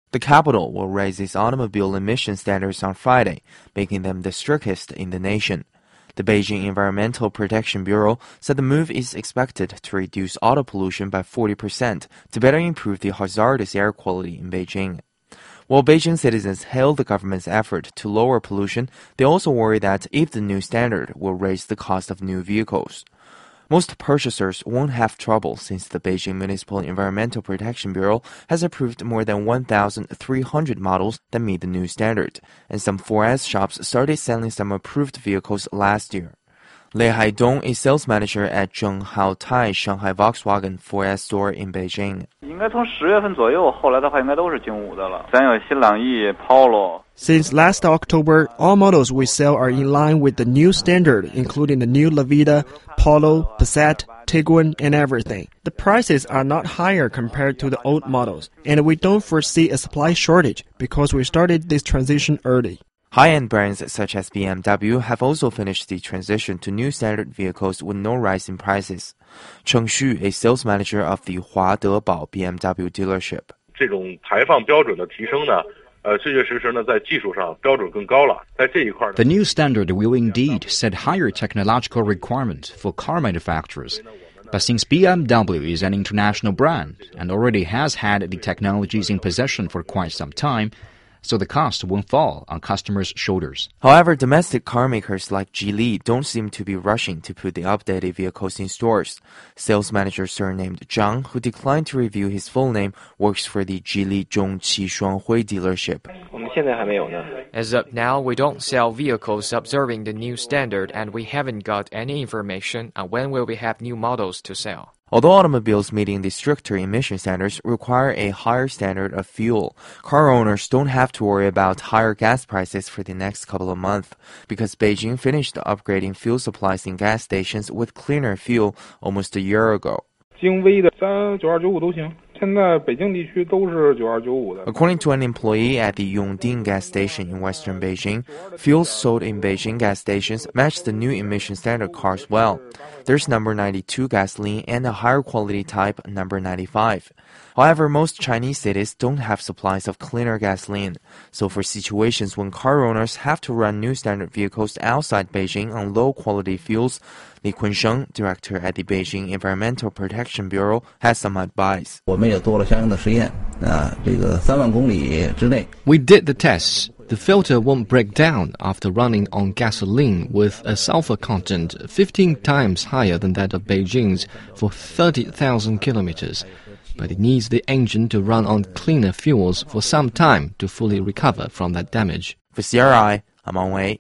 The capital will raise its automobile emission standards on Friday, making them the strictest in the nation. The Beijing Environmental Protection Bureau said the move is expected to reduce auto pollution by 40% to better improve the hazardous air quality in Beijing. While Beijing citizens hail the government's effort to lower pollution, they also worry that if the new standard will raise the cost of new vehicles. Most purchasers won't have trouble since the Beijing Municipal Environmental Protection Bureau has approved more than 1,300 models that meet the new standard, and some 4S shops started selling some approved vehicles last year. Lei Haidong is sales manager at Zhenghao Tai Shanghai Volkswagen 4S store in Beijing. Since last October, all models we sell are in line with the new standard, including the new Levita, Polo, Passat, Tiguan, and everything. The prices are not higher compared to the old models, and we don't foresee a supply shortage because we started this transition early. High-end brands such as BMW have also finished the transition to new standard vehicles with no rise in prices. Cheng Xu, a sales manager of the Huadebao BMW dealership. The new standard will indeed set higher technological requirements for car manufacturers. But since BMW is an international brand and already has had the technologies in possession for quite some time, so the cost won't fall on customers' shoulders. However, domestic car makers like Geely don't seem to be rushing to put the updated vehicles in stores. Sales manager surnamed Zhang, who declined to reveal his full name, works for the Geely Zhongqi Shuanghui dealership. As of now, we don't sell vehicles observing the new standard, and we haven't got any information on when will we have new models to sell. Although automobiles meeting the stricter emission standards require a higher standard of fuel, car owners don't have to worry about higher gas prices for the next couple of months because Beijing finished upgrading fuel supplies in gas stations with cleaner fuel almost a year ago. According to an employee at the Yongding gas station in western Beijing, fuels sold in Beijing gas stations match the new emission standard cars well. There's number 92 gasoline and a higher quality type, number 95. However, most Chinese cities don't have supplies of cleaner gasoline. So for situations when car owners have to run new standard vehicles outside Beijing on low-quality fuels, Li Kunsheng, director at the Beijing Environmental Protection Bureau, has some advice. We did the tests. The filter won't break down after running on gasoline with a sulfur content 15 times higher than that of Beijing's for 30,000 kilometers. But it needs the engine to run on cleaner fuels for some time to fully recover from that damage. For CRI, I'm Wang Wei.